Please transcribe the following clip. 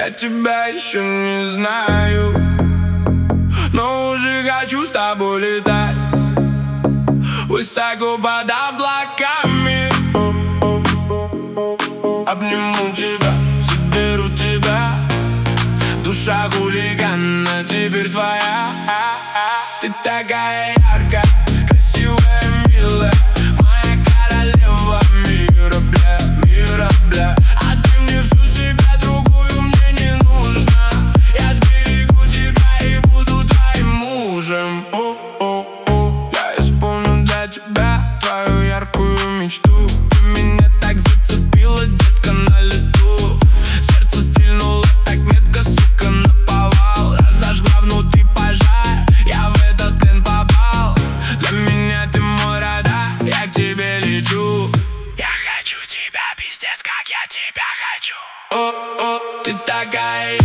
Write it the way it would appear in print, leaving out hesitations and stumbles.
Я тебя еще не знаю, но уже хочу с тобой летать высоко под облаками. Обниму тебя, заберу тебя. Душа хулигана теперь твоя. Ты такая яркая, красивая, милая, моя королева мира, бля, мира, бля. Отдай мне всю себя, другую мне не нужно. Я сберегу тебя и буду твоим мужем. Я исполню для тебя твою яркую мечту. Ты меня так зацепила, детка, на лету. Сердце стрельнуло так метко, сука, наповал. Разожгла внутри пожар, я в этот плен попал. Для меня ты мой радар, я к тебе лечу. Я хочу тебя, пиздец, как я тебя хочу. Ты такая